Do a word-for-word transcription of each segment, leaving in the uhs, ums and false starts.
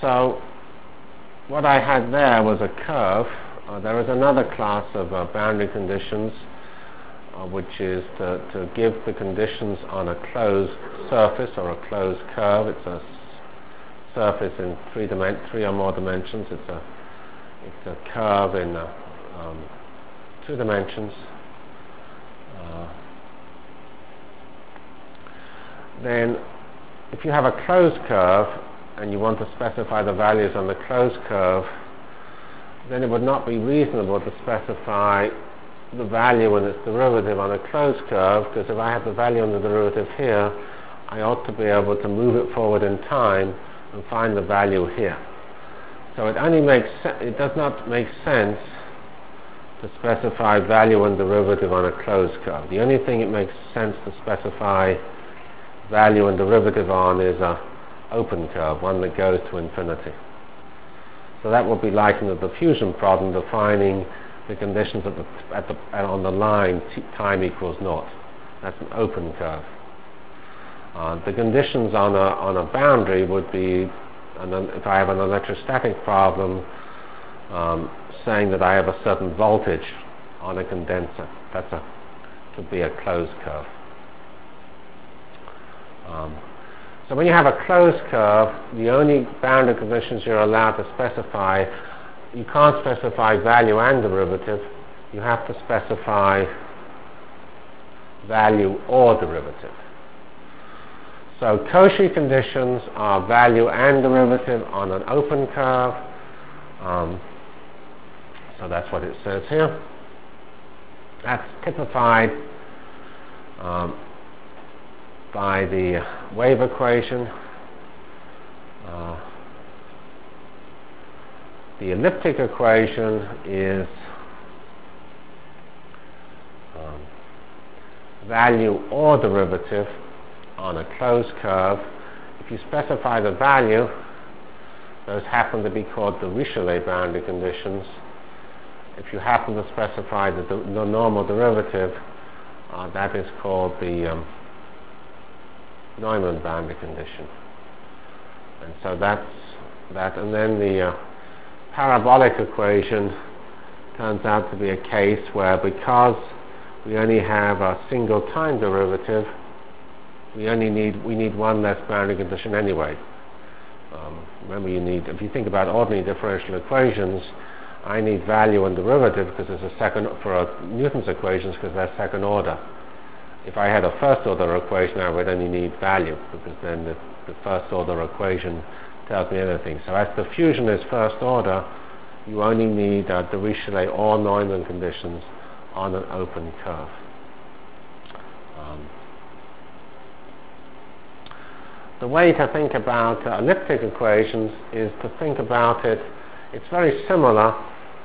so what I had there was a curve. Uh, there is another class of uh, boundary conditions, uh, which is to, to give the conditions on a closed surface or a closed curve. It's a s- surface in three, dimen- three or more dimensions. It's a, it's a curve in uh, um, two dimensions. Uh, then if you have a closed curve and you want to specify the values on the closed curve, then it would not be reasonable to specify the value and its derivative on a closed curve, because if I have the value and the derivative here, I ought to be able to move it forward in time and find the value here. So it only makes se- it does not make sense to specify value and derivative on a closed curve. The only thing it makes sense to specify value and derivative on is a open curve, one that goes to infinity. So that would be like in the diffusion problem, defining the conditions at the, at the, at on the line t time equals naught. That's an open curve. Uh, the conditions on a, on a boundary would be, an, if I have an electrostatic problem, um, saying that I have a certain voltage on a condenser. That's a, could be a closed curve. Um, so when you have a closed curve, the only boundary conditions you're allowed to specify, you can't specify value and derivative. You have to specify value or derivative. So Cauchy conditions are value and derivative on an open curve. Um, so that's what it says here. That's typified um, by the wave equation. Uh, the elliptic equation is um, value or derivative on a closed curve. If you specify the value, those happen to be called the Dirichlet boundary conditions. If you happen to specify the, the normal derivative, uh, that is called the um, Neumann boundary condition. And so that's that. And then the uh, parabolic equation turns out to be a case where, because we only have a single time derivative, we only need we need one less boundary condition anyway. Um, remember, you need, if you think about ordinary differential equations, I need value and derivative because there's a second for a Newton's equations because they're second order. If I had a first order equation, I would only need value, because then the, the first order equation tells me anything. So as the fusion is first order, you only need uh, Dirichlet or Neumann conditions on an open curve. Um, the way to think about uh, elliptic equations is to think about it, it's very similar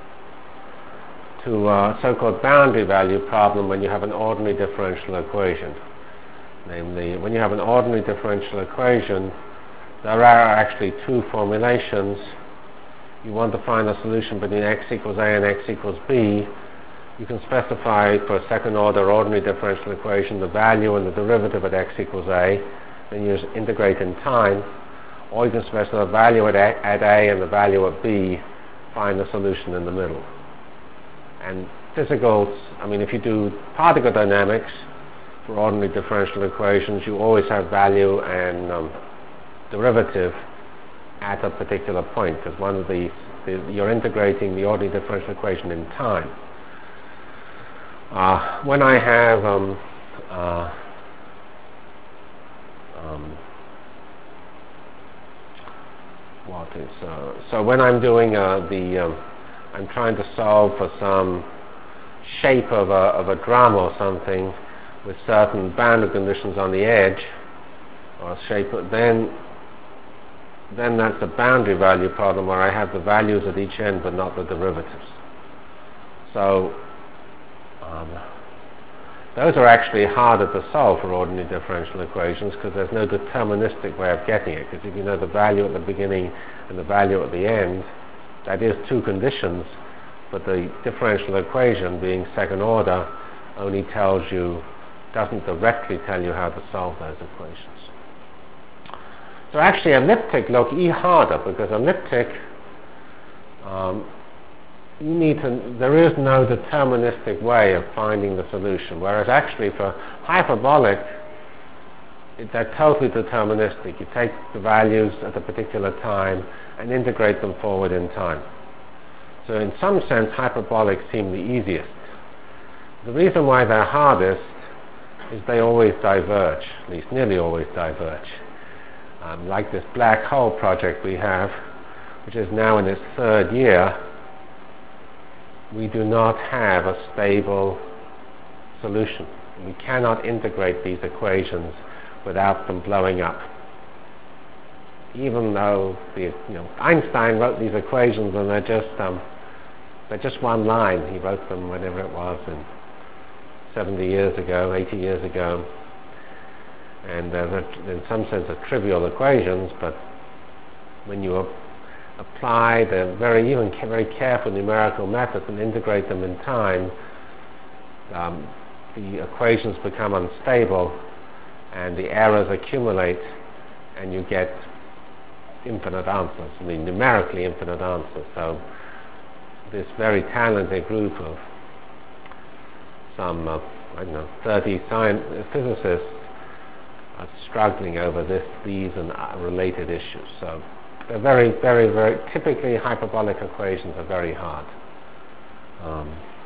to a so-called boundary value problem when you have an ordinary differential equation. Namely, when you have an ordinary differential equation, there are actually two formulations. You want to find a solution between x equals a and x equals b. You can specify for a second order ordinary differential equation the value and the derivative at x equals a, then you just integrate in time, or you can specify the value at a, at a and the value at b, find the solution in the middle. And physical, I mean, if you do particle dynamics for ordinary differential equations, you always have value and um, derivative at a particular point, because one of the, the you're integrating the ordinary differential equation in time. Uh, when I have um, uh, um, what is uh, so when I'm doing uh, the um, I'm trying to solve for some shape of a, of a drum or something with certain boundary conditions on the edge, or a shape, then then that's a boundary value problem where I have the values at each end but not the derivatives. So um, those are actually harder to solve for ordinary differential equations, because there's no deterministic way of getting it, because if you know the value at the beginning and the value at the end, that is two conditions, but the differential equation, being second order, only tells you, doesn't directly tell you how to solve those equations. So actually elliptic look e harder, because elliptic, um, you need to, there is no deterministic way of finding the solution, whereas actually for hyperbolic, it, they're totally deterministic. You take the values at a particular time and integrate them forward in time. So in some sense, hyperbolic seem the easiest. The reason why they're hardest is they always diverge, at least nearly always diverge. Um, like this black hole project we have, which is now in its third year, we do not have a stable solution. We cannot integrate these equations without them blowing up. Even though the, you know, Einstein wrote these equations and they're just um, they're just one line. He wrote them whenever it was, in seventy years ago, eighty years ago, and uh, they're in some sense are trivial equations. But when you ap- apply the very even ca- very careful numerical methods and integrate them in time, um, the equations become unstable, and the errors accumulate, and you get infinite answers. I mean, numerically infinite answers. So this very talented group of some, uh, I don't know, thirty science physicists are struggling over this, these and uh, related issues. So they're very, very, very, typically hyperbolic equations are very hard. Um,